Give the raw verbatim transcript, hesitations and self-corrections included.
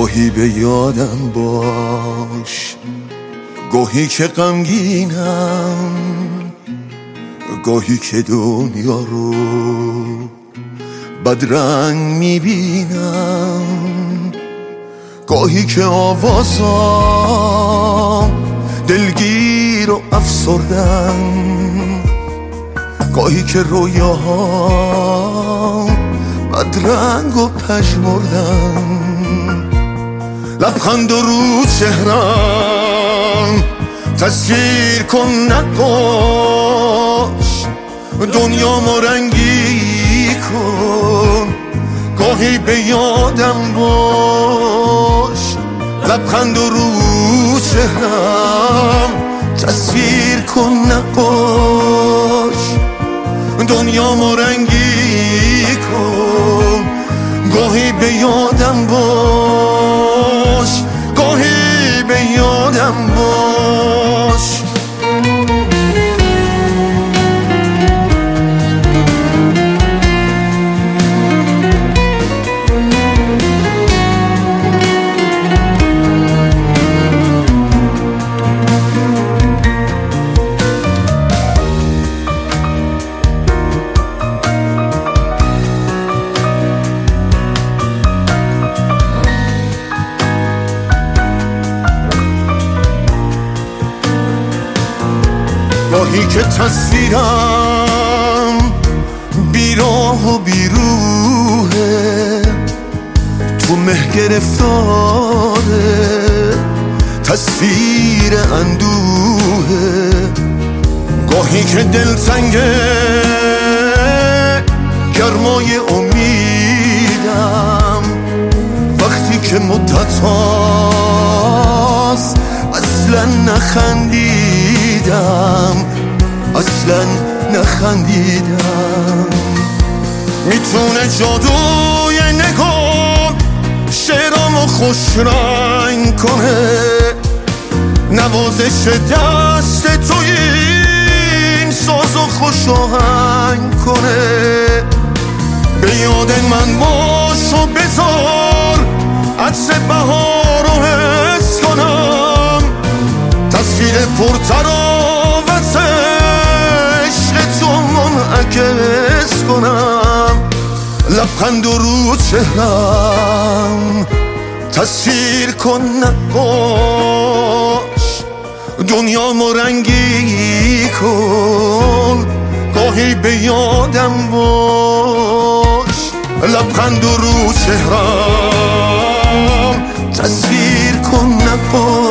گاهی به یادم باش، گاهی که غمگینم، گاهی که دنیا رو بدرنگ میبینم، گاهی که آوازام دلگیر و افسردم، گاهی که رویاهام بدرنگ و پژمردم. لبخند و رو چهرم تصویر کن نقاش، دنیامو رنگی کن، گاهی به یادم باش. لبخند و رو چهرم تصویر کن نقاش، دنیامو رنگی کن، گاهی به یادم باش، گاهی به یادم باش. گاهی که تصویرم بیراه و بیروحه، تو مه گرفتاره تصویر اندوهه. گاهی که دلتنگه گرمای امیدم، وقتی که مدت هاست اصلا نخندیدم، اصلا نخندیدم. میتونه جادوی نگاه شعرامو خوش رنگ کنه، نوازش دست توی این سازو خوش آهنگ کنه. به یاد من باش و بذار عطر بهار رو حس کنم، تصویر پرتراوت عشق تو منعکس کنم. لبخند و رو چهرم تصویر کن نقاش، دنیامو رنگی کن، گاهی به یادم باش. لبخند و رو چهرم تصویر کن نقاش.